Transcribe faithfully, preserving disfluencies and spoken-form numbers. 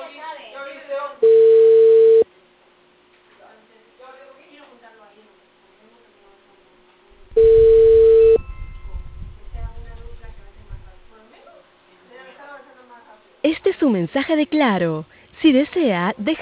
Este es un mensaje de Claro. Si desea, deje